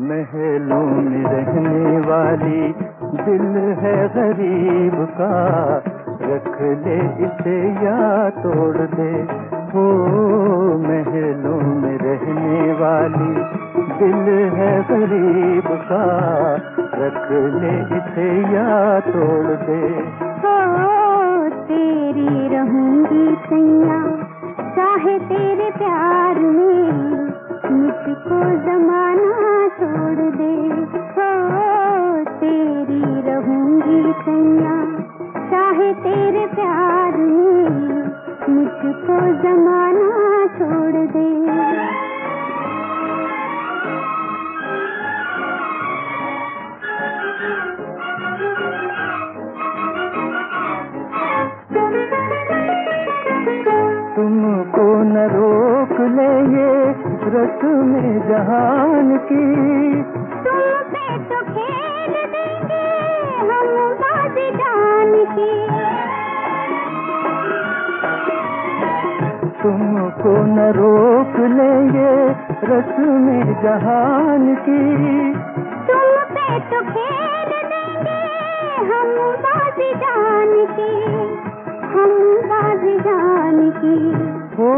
महलों में रहने वाली दिल है गरीब का, रख ले इसे या तोड़ दे। हो महलों में रहने वाली दिल है गरीब का, रख ले इसे या तोड़ दे। हो तेरी रहूंगी सैया, चाहे तेरे प्यार में मुझको जमाना छोड़ दे। हो तेरी रहूंगी सैया, चाहे तेरे प्यार में मुझको जमाना छोड़ दे। तुमको न रोक ले ये रस में जहान की, तुम पे तो खेल देंगे हम बाजी जान की। तुमको न रोक ले ये रस में जहान की, तुम पे तो खेल देंगे हम बाजी जान की, हम बाजी जान की। हो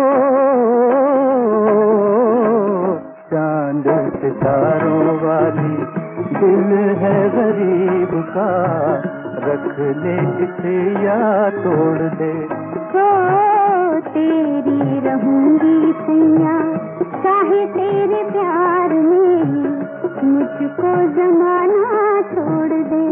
चांद सितारों वाली दिल है गरीब का, रख ले इसे या तोड़ दे। हो तेरी रहूंगी सैया, चाहे तेरे प्यार में मुझको जमाना छोड़ दे।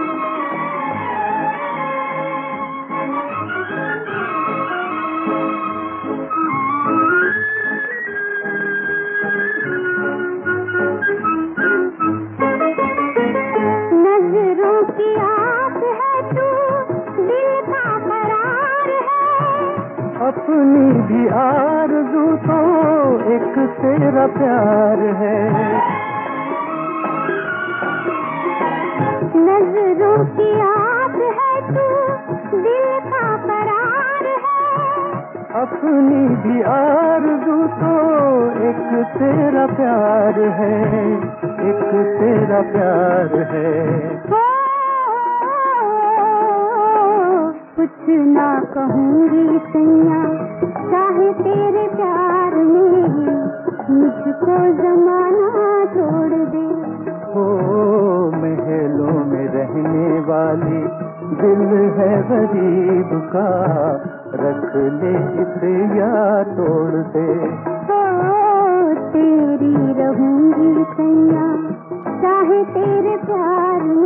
नजरों की आस है तू, दिल का करार है, अपनी भी आरज़ू तो एक तेरा प्यार है। नजरों की आस है तू, दिल का करार है, अपनी भी आरज़ू तो एक तेरा प्यार है, एक तेरा प्यार है। हो कुछ ना कहूंगी सैया, चाहे तेरे प्यार में मुझको जमाना छोड़ दे। हो महलों में रहने वाली दिल है गरीब का, रख ले इसे या तोड़ दे। हो तेरी रहूंगी सैया, चाहे तेरे प्यार में